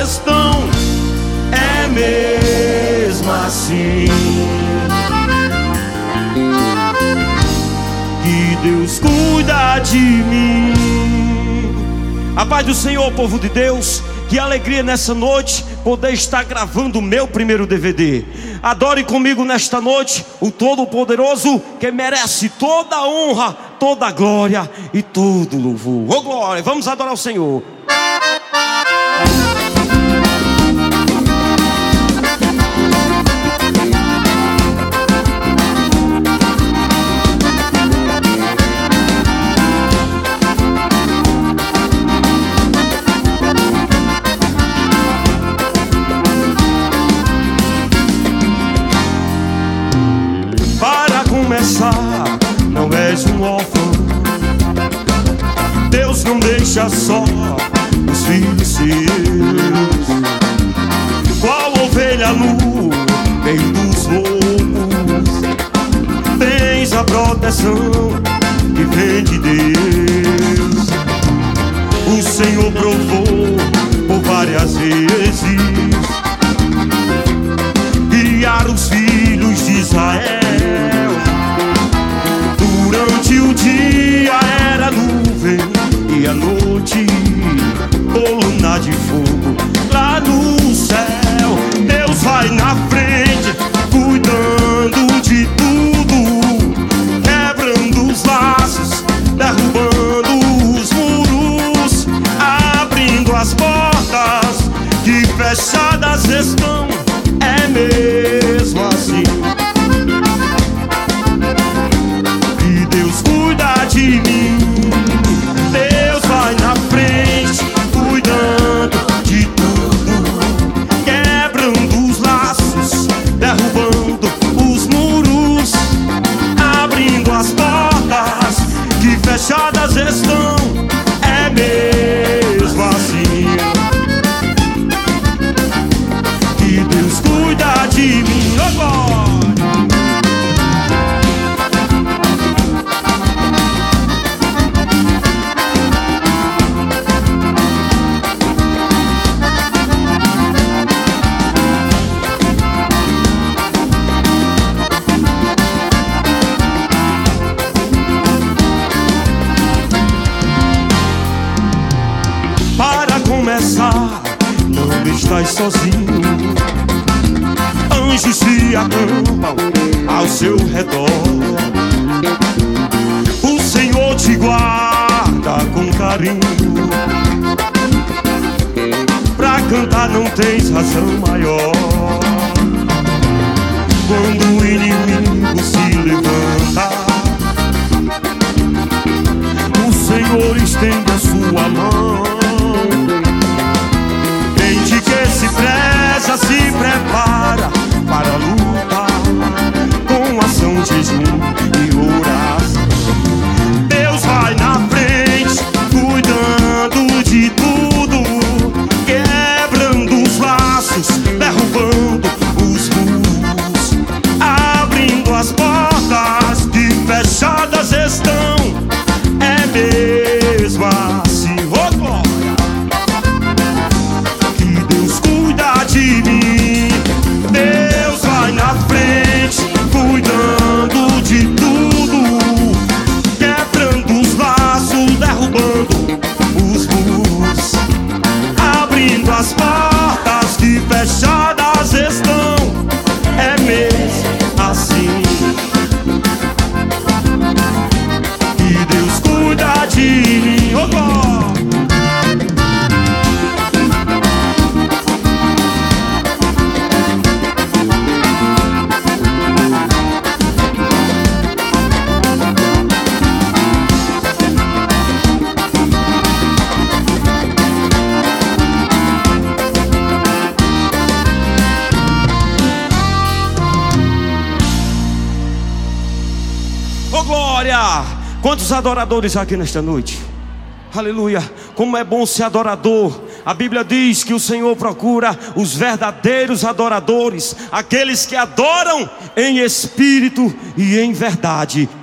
gestão, é mesmo assim. Que Deus cuida de mim. A paz do Senhor, povo de Deus. Que alegria nessa noite poder estar gravando o meu primeiro DVD. Adore comigo nesta noite o Todo-Poderoso, que merece toda a honra, toda a glória e todo o louvor. Ô glória, vamos adorar o Senhor. Não és um órfão, Deus não deixa só os filhos seus. Qual ovelha no meio dos lobos, tens a proteção que vem de Deus. O Senhor provou por várias vezes guiar os filhos de Israel. Durante o dia era nuvem e a noite coluna de fogo. Lá no céu Deus vai na frente, cuidando de tudo, quebrando os laços, derrubando os muros, abrindo as portas que fechadas estão. É mesmo assim. Deus cuida de mim. Deus vai na frente, cuidando de tudo, quebrando os laços, derrubando os muros, abrindo as portas que fechadas estão. É mesmo assim. Que Deus cuida de mim. Oh, glória. Não estás sozinho, anjos se acampam ao seu redor. O Senhor te guarda com carinho. Pra cantar não tens razão maior. Quando o inimigo se levanta, o Senhor estende a sua mão. Que se preza, se prepara para lutar com ação, jejum e oração. Deus vai na frente, cuidando de tudo, quebrando os laços, derrubando os muros, abrindo as portas que fechadas estão. É mesmo assim. Oh, glória. De mim, Deus vai na frente, cuidando de tudo, quebrando os laços, derrubando os muros, abrindo as portas que fechadas estão. É mesmo assim. Que Deus cuida de mim. Oh, oh. Quantos adoradores aqui nesta noite? Aleluia. Como é bom ser adorador. A Bíblia diz que o Senhor procura os verdadeiros adoradores, aqueles que adoram em espírito e em verdade.